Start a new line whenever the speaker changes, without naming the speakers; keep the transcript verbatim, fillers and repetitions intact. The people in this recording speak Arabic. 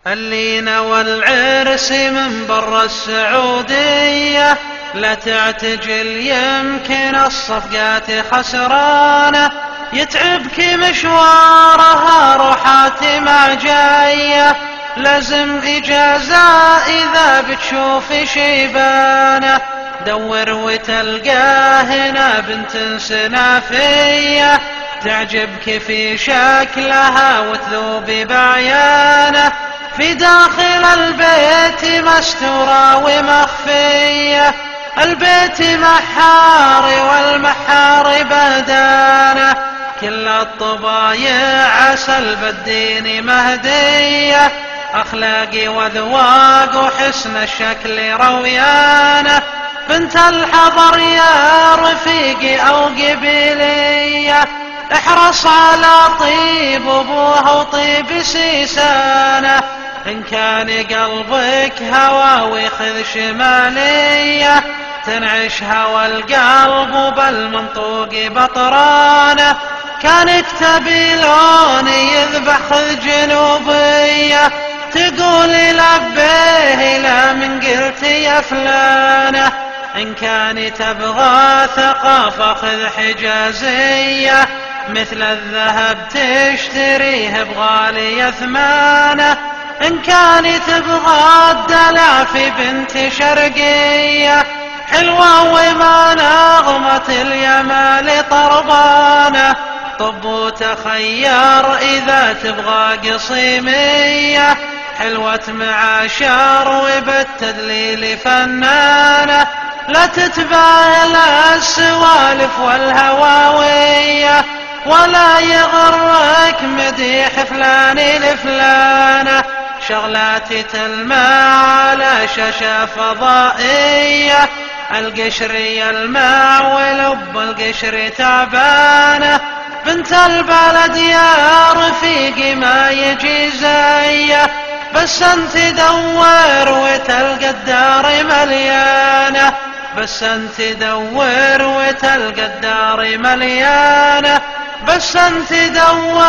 اللينا والعرس من برا السعودية، لا تعتجل يمكن الصفقات خسرانة، يتعبك مشوارها روحاتي ما جاية، لازم إجازة إذا بتشوف شيبانة، دور وتلقى هنا بنت سنافية، تعجبك في شكلها وتذوب بعيانه، في داخل البيت مستورة ومخفية، البيت محاري والمحاري بهدانة، كل الطبايع عسل بالدين مهدية، أخلاقي وذواق وحسن الشكل رويانة، بنت الحضر يا رفيقي أو قبيلية، احرص على طيب أبوها وطيب سيسانة، إن كان قلبك هواوي خذ شمالية، تنعش هوى القلب بالمنطوق بطرانة، كانك تبي لون يذبح خذ جنوبية، تقولي لبيه لا من قلت يا فلانة، إن كان تبغى ثقافة خذ حجازية، مثل الذهب تشتريه بغالي ثمانه، إن كان تبغى الدلع في بنت شرقية، حلوة وما نغمة اليمال طربانة، طب وتخير إذا تبغى قصيمية، حلوة معاشر وبالتدليل فنانة، لا تتباهل السوالف والهواوية، ولا يغرك مديح فلان لفلانة، شغلاتي تلمع على شاشة فضائية، القشري الماع ولب القشر تعبانة، بنت البلد يا رفيقي ما يجي زيه، بس انت دور وتلقى الدار مليانة، بس انت دور وتلقى الدار مليانة، بس انت دور